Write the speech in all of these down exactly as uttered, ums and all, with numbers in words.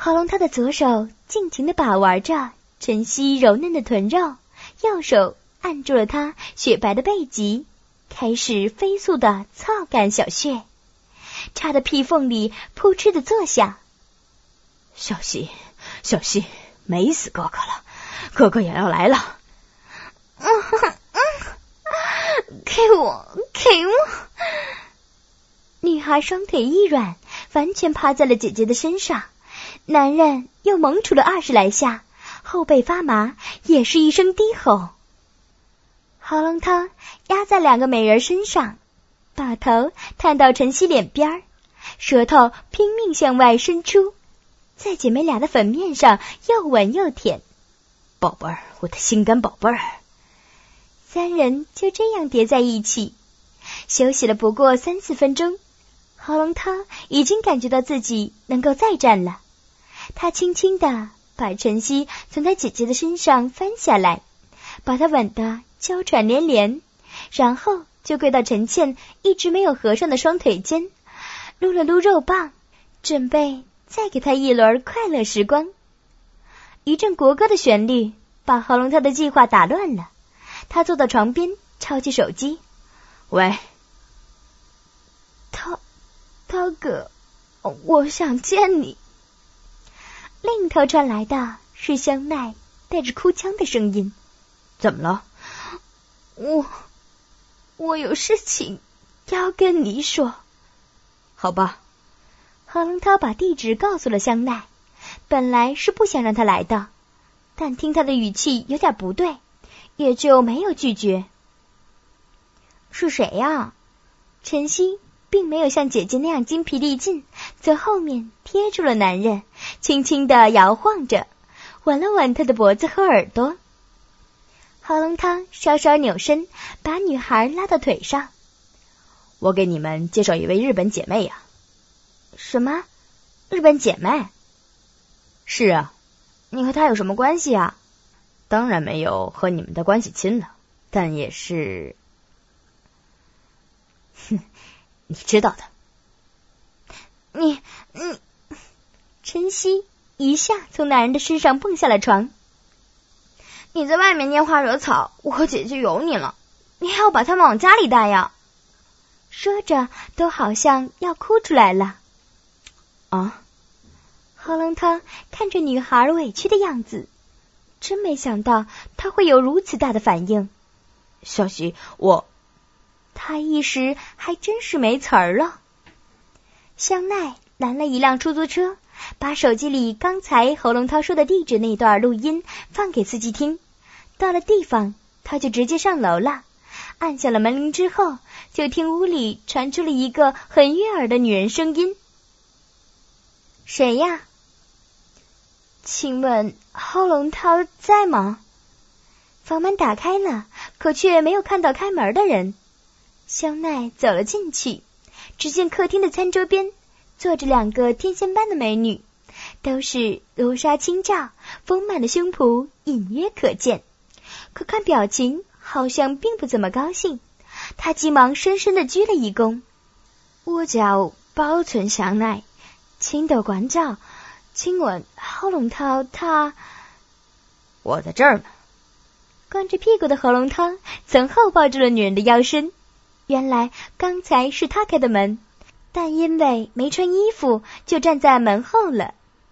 郝龙涛的左手尽情地把玩着晨曦柔嫩的臀肉，右手按住了她雪白的背脊，开始飞速地操干小穴，插的屁缝里扑哧的作响。 小希，小希，美死哥哥了，哥哥也要来了。 嗯嗯，给我，给我！女孩双腿一软，完全趴在了姐姐的身上。男人又猛杵了二十来下，后背发麻，也是一声低吼。郝龙涛压在两个美人身上，把头探到晨曦脸边，舌头拼命向外伸出，在姐妹俩的粉面上又吻又舔。 宝贝儿，我的心肝宝贝儿。 三人就这样叠在一起，休息了不过三四分钟，郝龙涛已经感觉到自己能够再战了。他轻轻地把晨曦从他姐姐的身上翻下来，把她吻得娇喘连连，然后就跪到陈倩一直没有合上的双腿间，撸了撸肉棒，准备再给她一轮快乐时光。一阵国歌的旋律把郝龙涛的计划打乱了，他坐到床边抄起手机。 喂， 涛涛哥，我想见你。另一头传来的是香奈带着哭腔的声音。 怎么了？ 我我有事情要跟你说。 好吧。 郝龙涛把地址告诉了香奈，本来是不想让他来的，但听他的语气有点不对，也就没有拒绝。是谁呀？晨曦并没有像姐姐那样精疲力尽，在后面贴住了男人，轻轻地摇晃着，吻了吻他的脖子和耳朵。郝龙涛稍稍扭身，把女孩拉到腿上。 我给你们介绍一位日本姐妹呀。 什么？日本姐妹？ 是啊。 你和她有什么关系啊？ 当然没有和你们的关系亲了，但也是……哼，你知道的。 你你，晨曦一下从男人的身上蹦下了床。你在外面拈花惹草，我和姐姐有你了，你还要把他们往家里带呀？说着都好像要哭出来了。 啊！ 郝龙涛看着女孩委屈的样子，真没想到她会有如此大的反应。 小希，我…… 他一时还真是没词儿了。香奈拦了一辆出租车，把手机里刚才郝龙涛说的地址那段录音放给司机听。到了地方，他就直接上楼了。按下了门铃之后，就听屋里传出了一个很悦耳的女人声音：“谁呀？请问郝龙涛在吗？”房门打开了，可却没有看到开门的人。香奈走了进去，只见客厅的餐桌边坐着两个天仙般的美女，都是罗纱轻罩，丰满的胸脯隐约可见，可看表情好像并不怎么高兴。他急忙深深地鞠了一躬：“我叫包存香奈，请多关照，请问郝龙涛他……”“ 我在这儿呢。” 光着屁股的郝龙涛从后抱住了女人的腰身。原来刚才是他开的门，但因为没穿衣服，就站在门后了。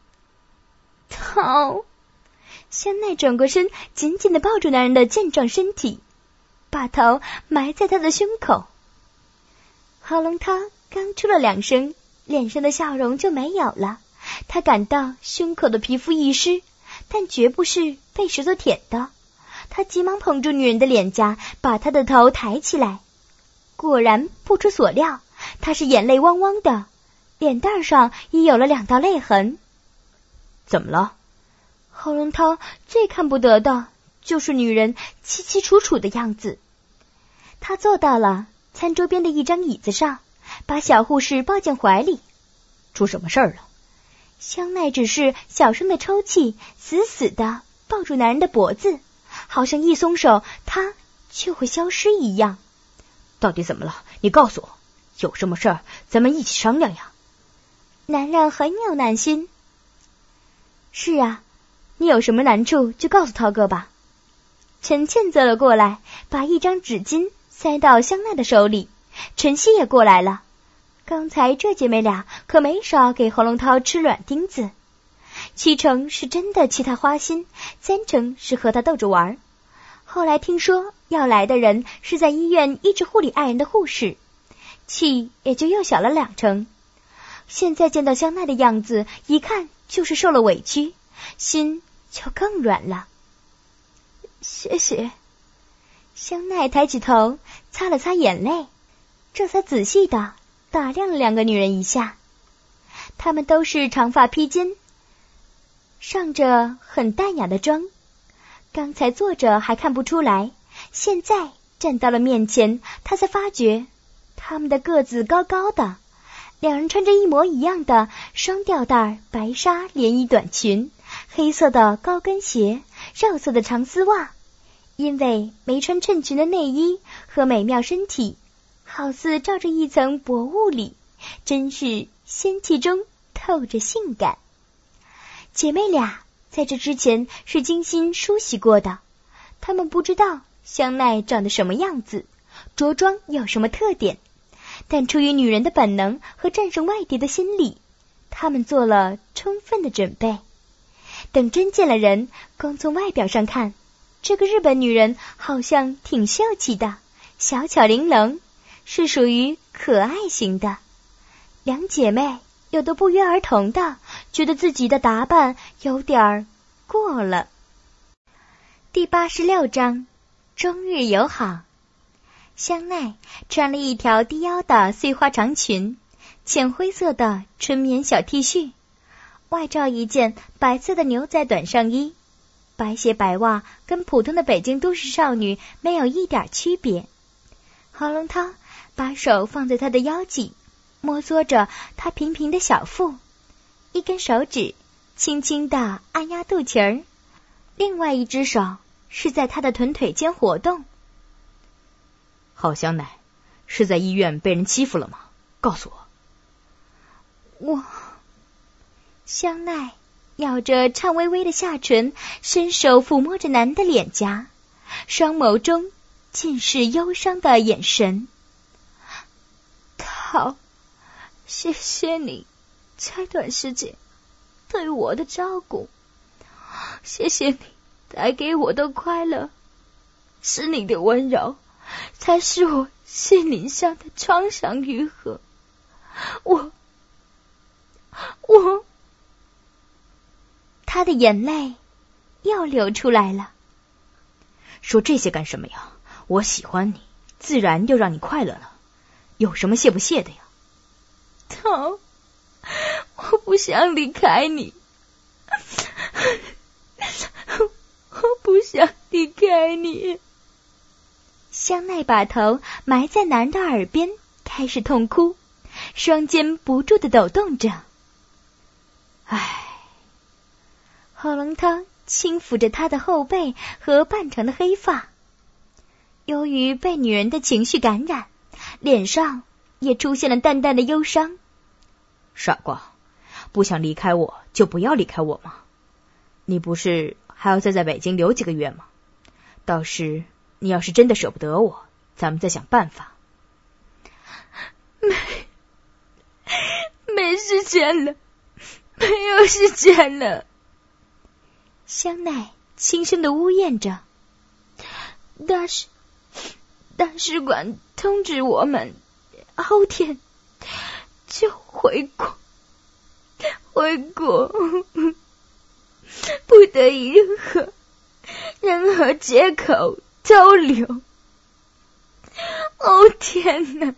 涛，香奈转过身，紧紧地抱住男人的健壮身体，把头埋在他的胸口。郝龙涛刚出了两声，脸上的笑容就没有了。他感到胸口的皮肤一湿，但绝不是被石头舔的。他急忙捧住女人的脸颊，把她的头抬起来。果然不出所料，她是眼泪汪汪的，脸蛋上也有了两道泪痕。 怎么了？ 郝龙涛最看不得的就是女人凄凄楚楚的样子。他坐到了餐桌边的一张椅子上，把小护士抱进怀里。 出什么事儿了？ 香奈只是小声的抽泣，死死的抱住男人的脖子，好像一松手他就会消失一样。 到底怎么了？你告诉我，有什么事儿咱们一起商量呀。 男人很有耐心。 是啊，你有什么难处就告诉涛哥吧。陈倩走了过来，把一张纸巾塞到香奈的手里。陈曦也过来了，刚才这姐妹俩可没少给侯龙涛吃软钉子，七成是真的气他花心，三成是和他逗着玩。后来听说要来的人是在医院医治护理爱人的护士，气也就又小了两成。现在见到香奈的样子，一看就是受了委屈，心就更软了。谢谢。香奈抬起头，擦了擦眼泪，这才仔细地打量了两个女人一下。她们都是长发披肩，上着很淡雅的妆，刚才坐着还看不出来，现在站到了面前，她才发觉她们的个子高高的，两人穿着一模一样的双吊带白纱连衣短裙，黑色的高跟鞋，肉色的长丝袜。因为没穿衬裙的内衣和美妙身体，好似罩着一层薄雾里，真是仙气中透着性感。姐妹俩在这之前是精心梳洗过的，她们不知道香奈长得什么样子，着装有什么特点，但出于女人的本能和战胜外敌的心理，她们做了充分的准备。等真见了人，光从外表上看，这个日本女人好像挺秀气的，小巧玲珑，是属于可爱型的。两姐妹有的不约而同的觉得自己的打扮有点过了。第八十六章，中日友好。香奈穿了一条低腰的碎花长裙，浅灰色的纯棉小 T 恤，外罩一件白色的牛仔短上衣，白鞋白袜跟普通的北京都市少女没有一点区别。侯龙涛把手放在她的腰际，摩挲着她平平的小腹，一根手指轻轻地按压肚脐儿，另外一只手是在她的臀腿间活动。 郝香奈，是在医院被人欺负了吗？告诉我。我香奈咬着颤巍巍的下唇，伸手抚摸着男的脸颊，双眸中尽是忧伤的眼神。好，谢谢你这段时间对我的照顾，谢谢你带给我的快乐，是你的温柔才使我心灵上的创伤愈合。我我他的眼泪又流出来了。 说这些干什么呀？我喜欢你，自然又让你快乐了，有什么谢不谢的呀？ 涛，我不想离开你，我不想离开你。香奈把头埋在男的耳边，开始痛哭，双肩不住地抖动着。唉。侯龙涛轻抚着他的后背和半长的黑发，由于被女人的情绪感染，脸上也出现了淡淡的忧伤。 傻瓜，不想离开我就不要离开我嘛，你不是还要再在北京留几个月吗？到时你要是真的舍不得我，咱们再想办法。 没没时间了，没有时间了。香奈轻声地呜咽着，大使大使馆通知我们，后天就回国，回国，不得以任何任何借口逗留。哦天哪！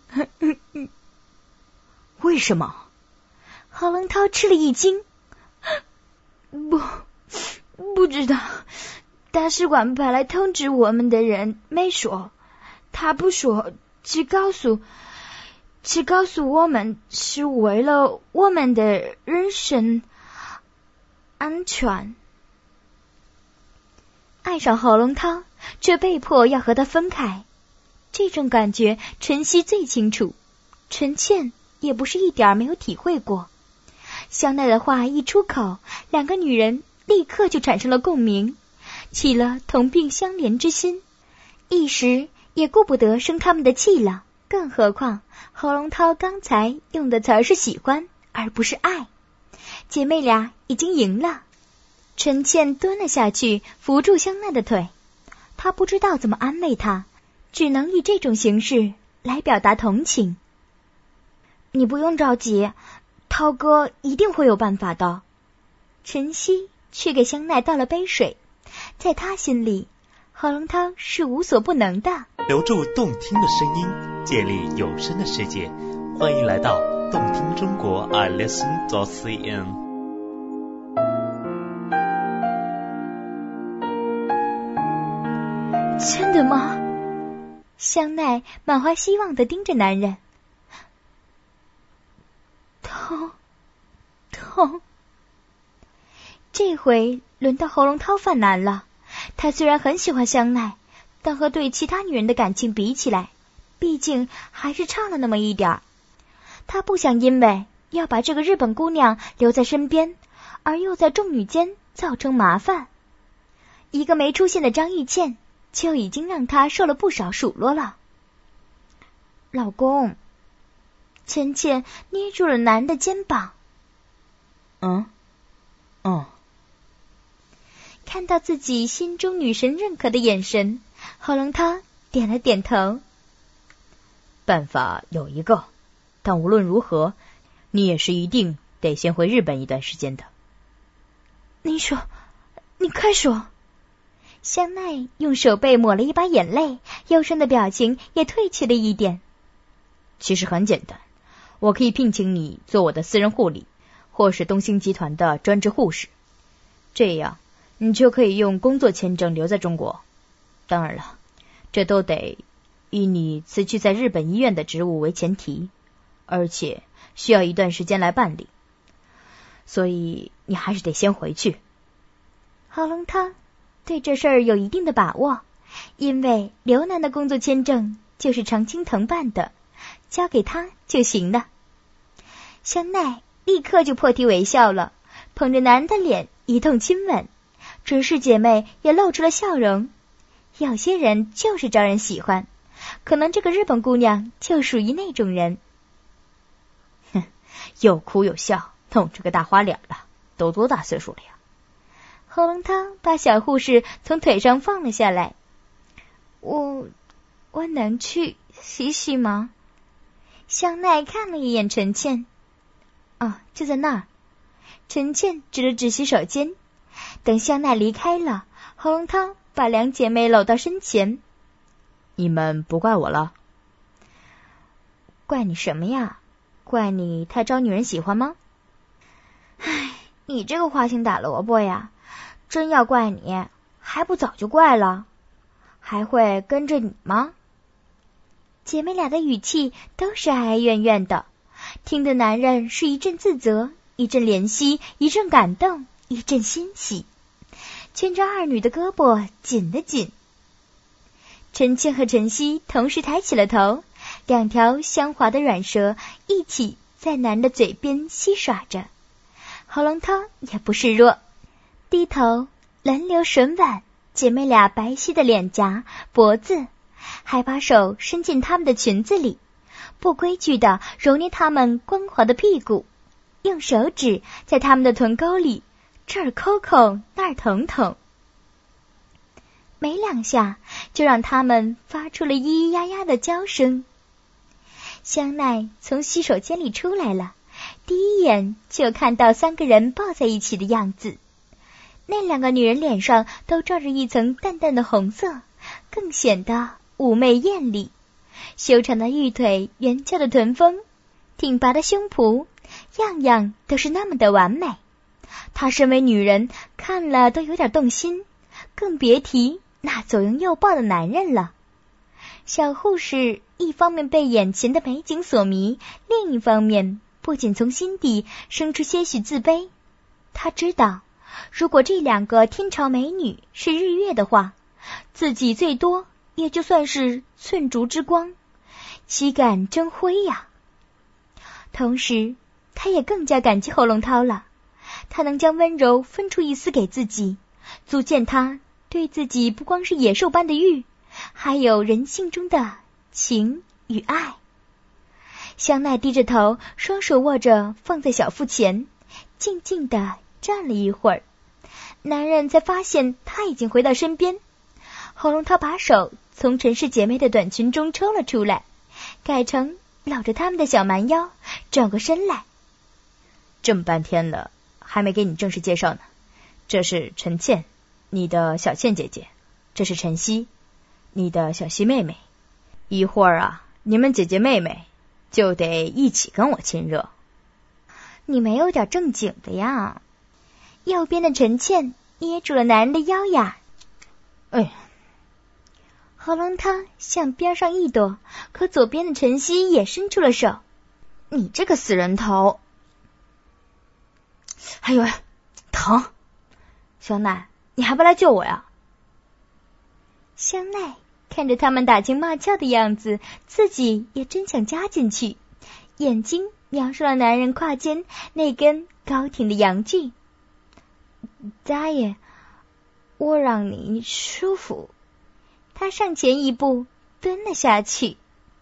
为什么？ 郝龙涛吃了一惊，不。不知道，大使馆派来通知我们的人没说，他不说，只告诉只告诉我们是为了我们的人身安全。爱上郝龙涛，却被迫要和他分开，这种感觉陈曦最清楚，陈倩也不是一点没有体会过。 香奈的话一出口，两个女人立刻就产生了共鸣，起了同病相怜之心，一时也顾不得生他们的气了。更何况侯龙涛刚才用的词儿是喜欢，而不是爱。姐妹俩已经赢了。陈倩蹲了下去，扶住香奈的腿，她不知道怎么安慰她，只能以这种形式来表达同情。你不用着急，涛哥一定会有办法的。陈曦去给香奈倒了杯水，在他心里，侯龙涛是无所不能的。 留住动听的声音，建立有声的世界，欢迎来到动听中国 I listen dot c n。 真的吗？香奈满怀希望地盯着男人。痛痛，这回轮到侯龙涛犯难了。他虽然很喜欢香奈，但和对其他女人的感情比起来，毕竟还是差了那么一点儿。他不想因为要把这个日本姑娘留在身边，而又在众女间造成麻烦。一个没出现的张玉倩就已经让他受了不少数落了。老公，芊芊捏住了男人的肩膀。 嗯，哦。 看到自己心中女神认可的眼神，侯龙涛点了点头。 办法有一个，但无论如何，你也是一定得先回日本一段时间的。 你说，你快说。香奈用手背抹了一把眼泪，忧伤的表情也褪去了一点。 其实很简单，我可以聘请你做我的私人护理，或是东兴集团的专职护士，这样你就可以用工作签证留在中国。当然了，这都得以你辞去在日本医院的职务为前提，而且需要一段时间来办理，所以你还是得先回去。 侯龙涛对这事儿有一定的把握，因为刘楠的工作签证就是常青藤办的，交给他就行了。香奈立刻就破涕为笑了，捧着男人的脸一通亲吻，准氏姐妹也露出了笑容。有些人就是招人喜欢，可能这个日本姑娘就属于那种人。 哼，又哭又笑，弄这个大花脸了，都多大岁数了呀？ 侯龙涛把小护士从腿上放了下来。我我能去洗洗吗？香奈看了一眼陈倩。哦，就在那儿。陈倩指了指洗手间。等香奈离开了，侯龙涛把两姐妹搂到身前。 你们不怪我了？ 怪你什么呀？怪你太招女人喜欢吗？唉，你这个花心大萝卜呀，真要怪你，还不早就怪了？还会跟着你吗？姐妹俩的语气都是哀哀怨怨的，听得男人是一阵自责，一阵怜惜，一阵感动，一阵欣喜，牵着二女的胳膊紧了紧。陈倩和陈曦同时抬起了头，两条香滑的软舌一起在男人的嘴边嬉耍着。侯龙涛也不示弱，低头轮流吮吻姐妹俩白皙的脸颊、脖子，还把手伸进她们的裙子里，不规矩地揉捏她们光滑的屁股，用手指在她们的臀沟里这儿抠抠那儿捅捅，没两下就让她们发出了咿咿呀呀的叫声。香奈从洗手间里出来了，第一眼就看到三个人抱在一起的样子。那两个女人脸上都罩着一层淡淡的红色，更显得妩媚艳丽。修长的玉腿，圆翘的臀峰，挺拔的胸脯，样样都是那么的完美。她身为女人，看了都有点动心，更别提那左拥右抱的男人了。小护士一方面被眼前的美景所迷，另一方面不仅从心底生出些许自卑。她知道，如果这两个天朝美女是日月的话，自己最多也就算是寸竹之光，岂敢争辉呀。同时他也更加感激侯龙涛了。他能将温柔分出一丝给自己，足见他对自己不光是野兽般的欲，还有人性中的情与爱。香奈低着头，双手握着放在小腹前，静静地站了一会儿。男人才发现他已经回到身边。侯龙涛把手从陈氏姐妹的短裙中抽了出来，改成搂着他们的小蛮腰，转过身来。 这么半天了，还没给你正式介绍呢。这是陈倩，你的小倩姐姐；这是陈曦，你的小曦妹妹。一会儿啊，你们姐姐妹妹就得一起跟我亲热。 你没有点正经的呀？右边的陈倩捏住了男人的腰呀。 哎， 侯龙涛向边上一躲，可左边的陈曦也伸出了手。你这个死人头！ 哎呦，疼！香奈，你还不来救我呀？ 香奈看着他们打情骂俏的样子，自己也真想加进去，眼睛瞄上了男人胯间那根高挺的阳具。大爷，我让你舒服。他上前一步，蹲了下去。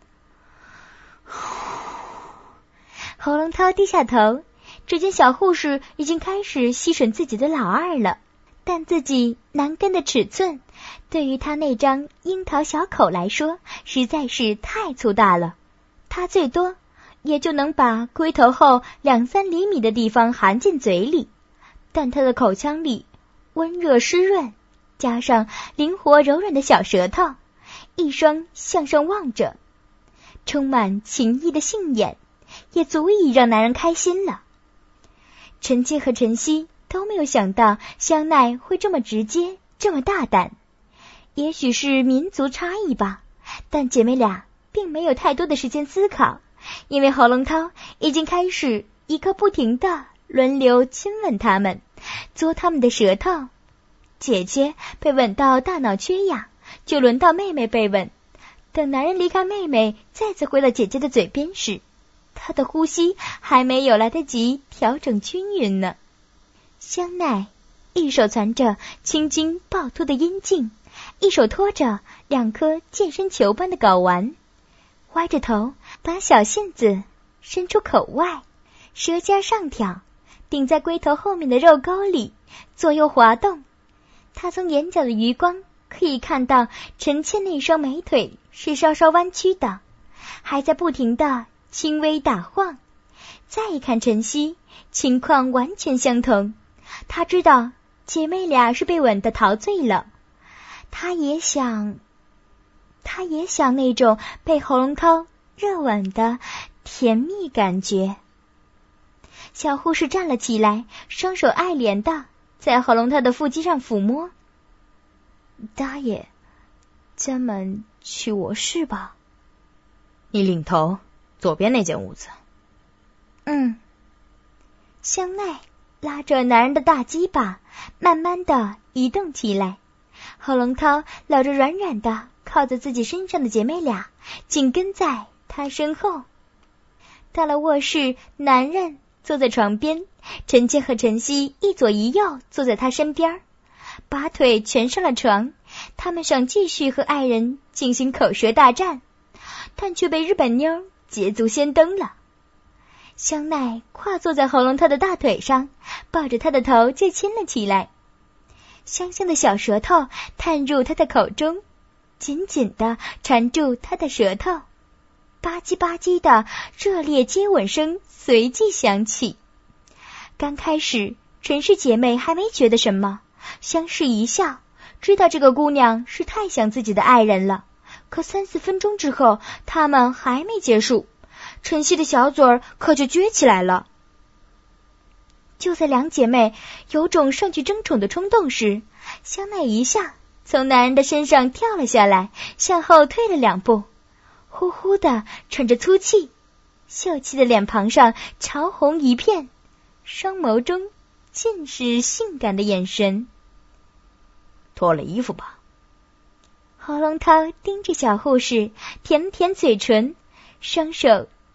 侯龙涛低下头，只见小护士已经开始吸吮自己的老二了，但自己囊根的尺寸，对于他那张樱桃小口来说，实在是太粗大了。他最多也就能把龟头后两三厘米的地方含进嘴里，但他的口腔里温热湿润，加上灵活柔软的小舌头，一双向上望着充满情意的杏眼，也足以让男人开心了。陈静和陈曦都没有想到香奈会这么直接，这么大胆。也许是民族差异吧，但姐妹俩并没有太多的时间思考，因为侯龙涛已经开始一个不停地轮流亲吻他们，嘬他们的舌头。姐姐被吻到大脑缺氧，就轮到妹妹被吻。等男人离开妹妹，再次回到姐姐的嘴边时，她的呼吸还没有来得及调整均匀呢。香奈一手攒着青筋暴突的阴茎，一手托着两颗健身球般的睾丸，歪着头把小杏子伸出口外，舌尖上挑，顶在龟头后面的肉沟里，左右滑动。他从眼角的余光可以看到陈倩那双美腿是稍稍弯曲的，还在不停地轻微打晃。再一看陈曦，情况完全相同。他知道姐妹俩是被吻得陶醉了，他也想他也想那种被侯龙涛热吻的甜蜜感觉。小护士站了起来，双手爱怜的在侯龙涛的腹肌上抚摸。大爷，咱们去卧室吧。 你领头，左边那间屋子。 嗯。香奈拉着男人的大鸡巴，慢慢的移动起来。侯龙涛搂着软软的靠在自己身上的姐妹俩，紧跟在他身后。到了卧室，男人坐在床边，陈倩和陈曦一左一右坐在他身边，把腿蜷上了床。他们想继续和爱人进行口舌大战，但却被日本妞捷足先登了。香奈跨坐在侯龙涛的大腿上，抱着他的头就亲了起来。香香的小舌头探入他的口中，紧紧地缠住他的舌头，吧唧吧唧的热烈接吻声随即响起。刚开始陈氏姐妹还没觉得什么，相视一笑，知道这个姑娘是太想自己的爱人了。可三四分钟之后，他们还没结束，陈曦的小嘴儿可就撅起来了。就在两姐妹有种上去争宠的冲动时，香奈一下从男人的身上跳了下来，向后退了两步，呼呼地喘着粗气，秀气的脸庞上潮红一片，双眸中尽是性感的眼神。 脱了衣服吧。 侯龙涛盯着小护士，舔了舔嘴唇，双手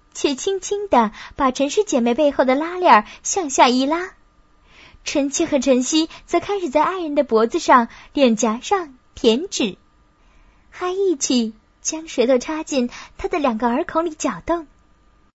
却轻轻地把陈氏姐妹背后的拉链向下一拉。陈七和陈曦则开始在爱人的脖子上、脸颊上舔纸，还一起将舌头插进他的两个耳孔里搅动。